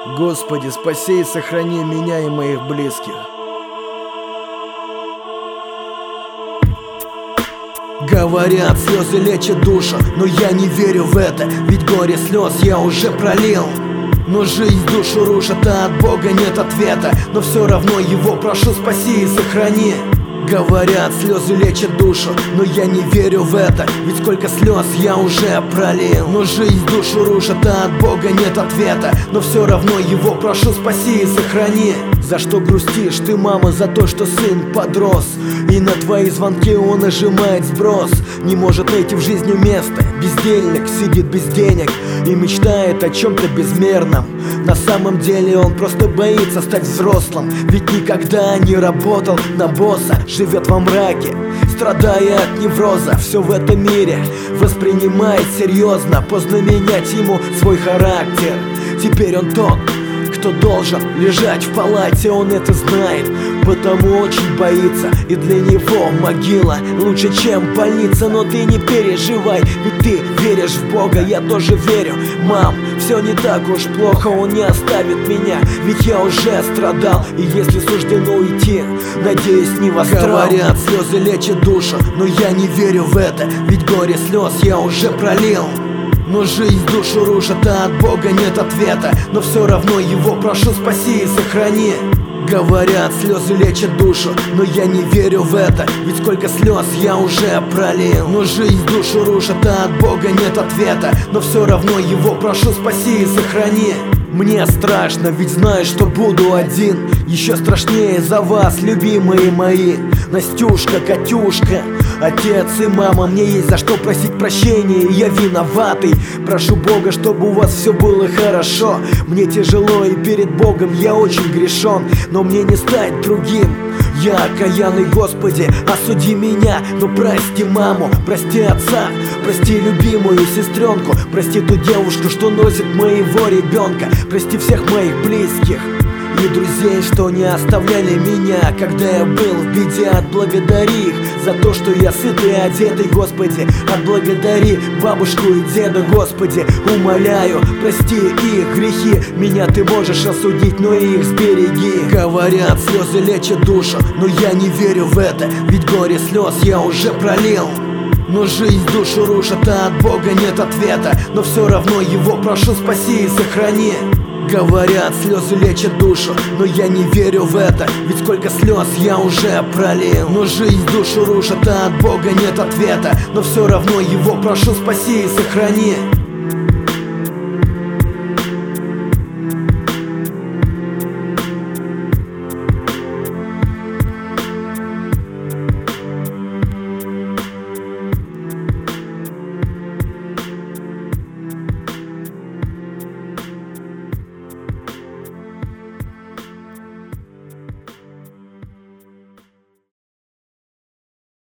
Господи, спаси и сохрани меня и моих близких. Говорят, слезы лечат душу, но я не верю в это, ведь горе слез я уже пролил. Но жизнь душу рушит, а от Бога нет ответа, но все равно его прошу, спаси и сохрани. Говорят, слезы лечат душу, но я не верю в это, ведь сколько слез я уже пролил. Но жизнь душу рушит, а от Бога нет ответа, но все равно его прошу, спаси и сохрани. За что грустишь ты, мама? За то, что сын подрос, и на твои звонки он нажимает сброс. Не может найти в жизни место, бездельник сидит без денег и мечтает о чем-то безмерном. На самом деле он просто боится стать взрослым, ведь никогда не работал на босса. Живет во мраке, страдая от невроза. Все в этом мире воспринимает серьезно. Поздно менять ему свой характер. Теперь он тот, кто должен лежать в палате. Он это знает, потому очень боится. И для него могила лучше, чем больница. Но ты не переживай, ведь ты веришь в Бога. Я тоже верю, мам, все не так уж плохо. Он не оставит меня, ведь я уже страдал. И если суждено уйти, надеюсь, не в астрал. Говорят, слезы лечат душу, но я не верю в это, ведь горе слез я уже пролил. Но жизнь душу рушит, а от Бога нет ответа, но все равно его прошу, спаси и сохрани. Говорят, слезы лечат душу, но я не верю в это, ведь сколько слез я уже пролил. Но жизнь душу рушит, а от Бога нет ответа, но все равно его прошу, спаси и сохрани. Мне страшно, ведь знаю, что буду один. Еще страшнее за вас, любимые мои. Настюшка, Катюшка, отец и мама, мне есть за что просить прощения, я виноватый. Прошу Бога, чтобы у вас все было хорошо. Мне тяжело и перед Богом я очень грешен, но мне не стать другим. Я окаянный, Господи, осуди меня, но прости маму, прости отца, прости любимую сестренку, прости ту девушку, что носит моего ребенка, прости всех моих близких и друзей, что не оставляли меня, когда я был в беде. Отблагодари их за то, что я сытый и одетый, Господи. Отблагодари бабушку и деда, Господи. Умоляю, прости их грехи. Меня ты можешь осудить, но их сбереги. Говорят, слезы лечат душу, но я не верю в это, ведь горе слез я уже пролил. Но жизнь душу рушит, а от Бога нет ответа, но все равно его прошу, спаси и сохрани. Говорят, слезы лечат душу, но я не верю в это, ведь сколько слез я уже пролил. Но жизнь душу рушит, а от Бога нет ответа, но все равно его прошу, спаси и сохрани.